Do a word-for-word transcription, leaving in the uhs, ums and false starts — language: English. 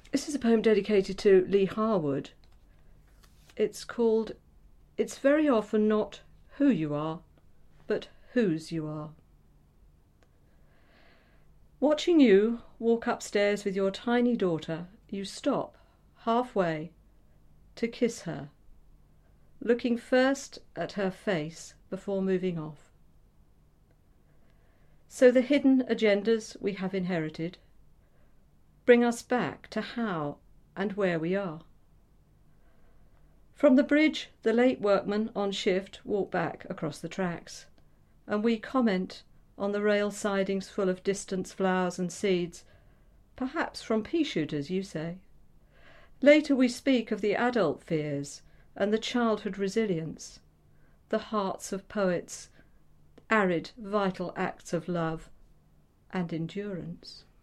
This is a poem dedicated to Lee Harwood. It's called It's Very Often Not Who You Are, but Whose You Are. Watching you walk upstairs with your tiny daughter, you stop halfway to kiss her, looking first at her face before moving off. So the hidden agendas we have inherited bring us back to how and where we are. From the bridge, the late workmen on shift walk back across the tracks, and we comment on the rail sidings full of distant flowers and seeds, perhaps from pea shooters, you say. Later we speak of the adult fears and the childhood resilience, the hearts of poets, arid, vital acts of love and endurance.